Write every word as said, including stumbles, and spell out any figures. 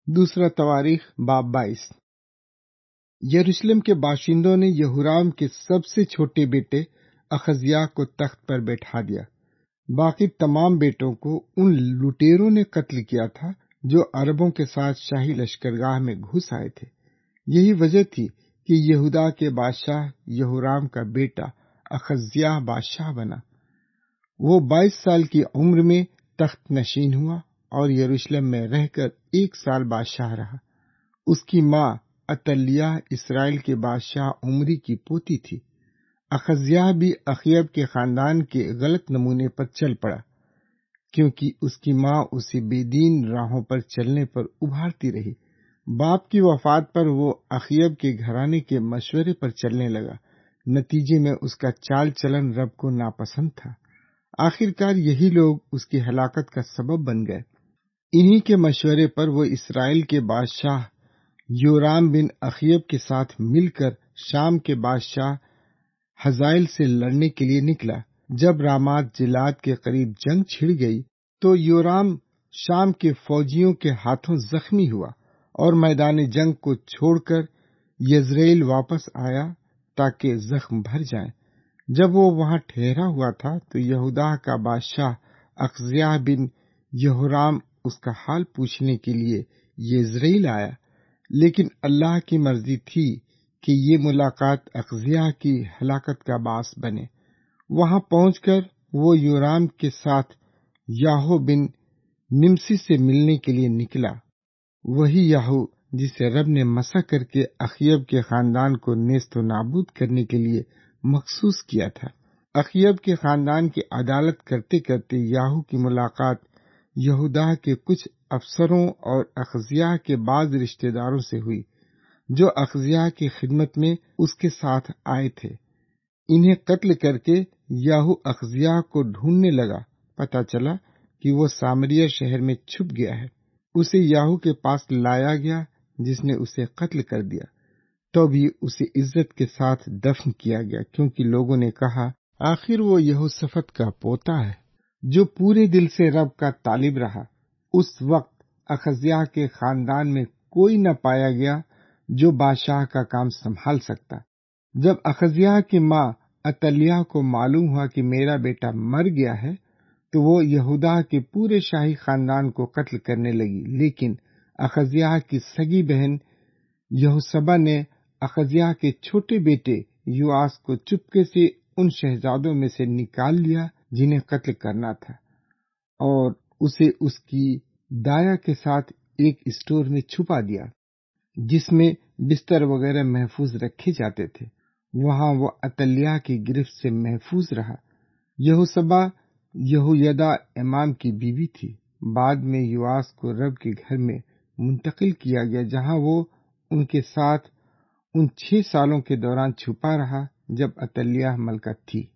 دوسرا تواریخ باب بائیس۔ یروشلم کے باشندوں نے یہورام کے سب سے چھوٹے بیٹے اخزیاہ کو تخت پر بیٹھا دیا۔ باقی تمام بیٹوں کو ان لٹیروں نے قتل کیا تھا جو عربوں کے ساتھ شاہی لشکرگاہ میں گھس آئے تھے۔ یہی وجہ تھی کہ یہودا کے بادشاہ یہورام کا بیٹا اخزیاہ بادشاہ بنا۔ وہ بائیس سال کی عمر میں تخت نشین ہوا اور یروشلم میں رہ کر ایک سال بادشاہ رہا۔ اس کی ماں عتلیہ اسرائیل کے بادشاہ عمری کی پوتی تھی۔ اخزیاہ بھی اخیب کے خاندان کے غلط نمونے پر چل پڑا، کیونکہ اس کی ماں اسے بے دین راہوں پر چلنے پر ابھارتی رہی۔ باپ کی وفات پر وہ اخیب کے گھرانے کے مشورے پر چلنے لگا۔ نتیجے میں اس کا چال چلن رب کو ناپسند تھا۔ آخر کار یہی لوگ اس کی ہلاکت کا سبب بن گئے۔ انہی کے مشورے پر وہ اسرائیل کے بادشاہ یورام بن اخیب کے ساتھ مل کر شام کے بادشاہ حزائل سے لڑنے کے لیے نکلا۔ جب رامات جلاد کے قریب جنگ چھڑ گئی تو یورام شام کے فوجیوں کے ہاتھوں زخمی ہوا اور میدان جنگ کو چھوڑ کر یزریل واپس آیا تاکہ زخم بھر جائیں۔ جب وہ وہاں ٹھہرا ہوا تھا تو یہودا کا بادشاہ اخزیاہ بن یہورام اس کا حال پوچھنے کے لیے یزریل آیا، لیکن اللہ کی مرضی تھی کہ یہ ملاقات اخزیاہ کی ہلاکت کا باعث بنے۔ وہاں پہنچ کر وہ یورام کے ساتھ یاہو بن نمسی سے ملنے کے لیے نکلا، وہی یاہو جسے رب نے مسح کر کے اخیب کے خاندان کو نیست و نابود کرنے کے لیے مخصوص کیا تھا۔ اخیب کے خاندان کی عدالت کرتے کرتے یاہو کی ملاقات یہودا کے کچھ افسروں اور اخزیاہ کے بعض رشتہ داروں سے ہوئی جو اخزیاہ کی خدمت میں اس کے ساتھ آئے تھے۔ انہیں قتل کر کے یاہو اخزیاہ کو ڈھونڈنے لگا۔ پتہ چلا کہ وہ سامریہ شہر میں چھپ گیا ہے۔ اسے یاہو کے پاس لایا گیا جس نے اسے قتل کر دیا۔ تو بھی اسے عزت کے ساتھ دفن کیا گیا، کیونکہ لوگوں نے کہا آخر وہ یہوشافط کا پوتا ہے جو پورے دل سے رب کا طالب رہا۔ اس وقت اخزیاہ کے خاندان میں کوئی نہ پایا گیا جو بادشاہ کا کام سنبھال سکتا۔ جب اخزیاہ کی ماں عتلیہ کو معلوم ہوا کہ میرا بیٹا مر گیا ہے تو وہ یہودا کے پورے شاہی خاندان کو قتل کرنے لگی، لیکن اخزیاہ کی سگی بہن یہوشبا نے اخزیاہ کے چھوٹے بیٹے یواس کو چپکے سے ان شہزادوں میں سے نکال لیا جنہیں قتل کرنا تھا، اور اسے اس کی دایا کے ساتھ ایک اسٹور میں چھپا دیا جس میں بستر وغیرہ محفوظ رکھے جاتے تھے۔ وہاں وہ عتلیہ کی گرفت سے محفوظ رہا۔ یہوشبا یہویدا امام کی بیوی تھی۔ بعد میں یواس کو رب کے گھر میں منتقل کیا گیا جہاں وہ ان کے ساتھ ان چھ سالوں کے دوران چھپا رہا جب عتلیہ ملکہ تھی۔